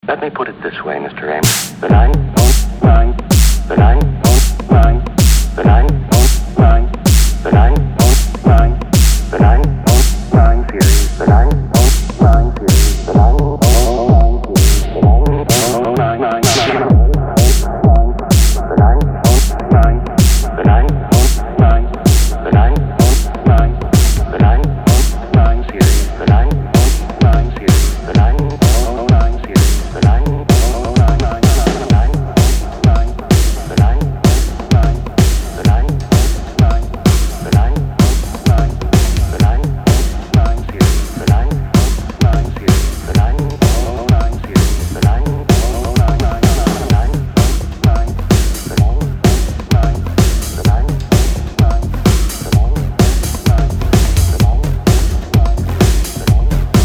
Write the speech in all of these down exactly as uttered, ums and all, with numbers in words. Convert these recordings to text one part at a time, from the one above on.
Let me put it this way, Mister Ames. The nine oh nine, the nine oh nine, the nine oh nine, the nine oh nine, the nine oh nine series, the nine oh nine series, the nine oh nine series, the nine oh nine nine nine, the nine oh nine, the nine oh nine, the nine oh nine, the nine oh nine series, the nine oh nine series, the nine oh nine series, the nine oh nine nine nine, the nine the nine nine, the nine nine, the nine nine, the nine nine series, the nine nine series, the nine oh nine series, the nine oh nine nine nine, the nine the nine nine, the nine nine, the nine nine, the nine nine, the nine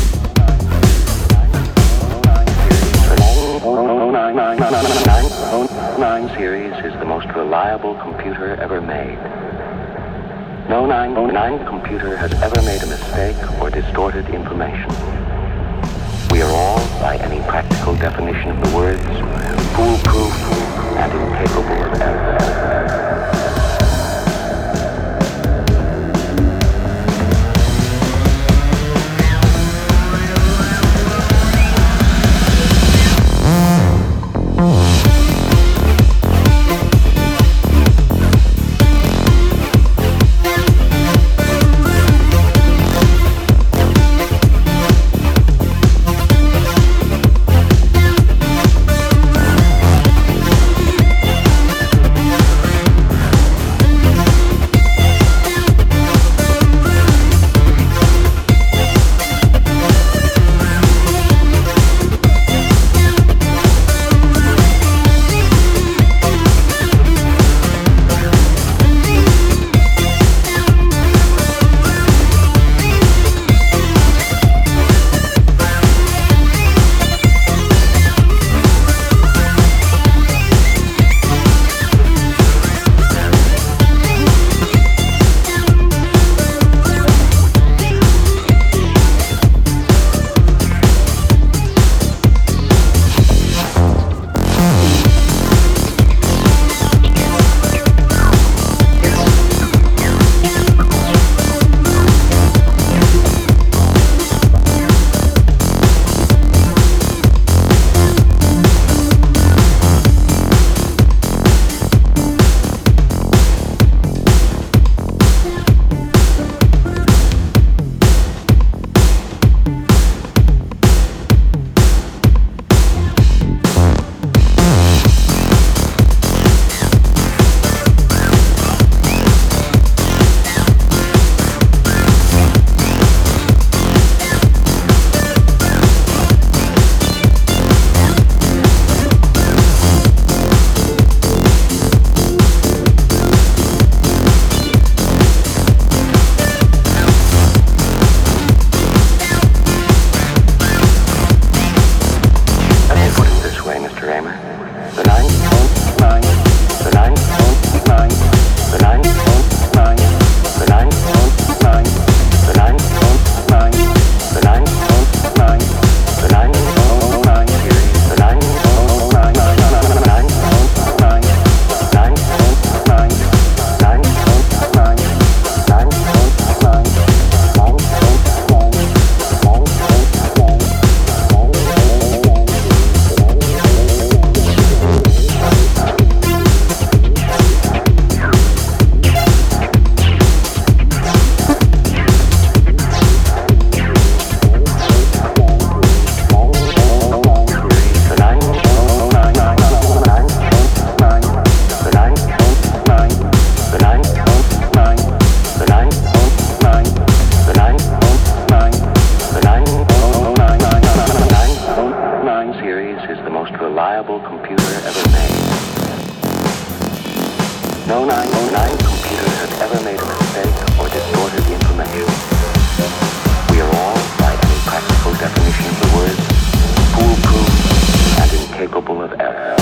nine oh nine series is the most reliable computer ever made. No nine oh nine computer has ever made a mistake or distorted information. We are all, by any practical definition of the words, foolproof and incapable of error. Reliable computer ever made. No nine oh nine computer has ever made a mistake or distorted the information. We are all, by any practical definition of the words, foolproof and incapable of error.